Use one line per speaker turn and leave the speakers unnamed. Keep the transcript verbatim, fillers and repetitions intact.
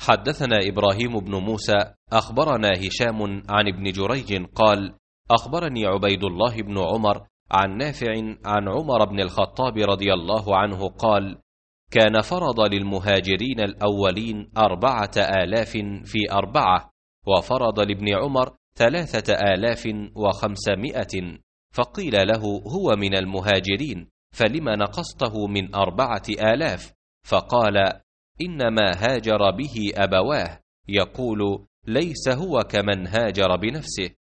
حدثنا إبراهيم بن موسى أخبرنا هشام عن ابن جريج قال أخبرني عبيد الله بن عمر عن نافع عن عمر بن الخطاب رضي الله عنه قال كان فرض للمهاجرين الأولين أربعة آلاف في أربعة، وفرض لابن عمر ثلاثة آلاف وخمسمائة، فقيل له هو من المهاجرين فلم نقصته من أربعة آلاف؟ فقال إنما هاجر به أبواه، يقول ليس هو كمن هاجر بنفسه.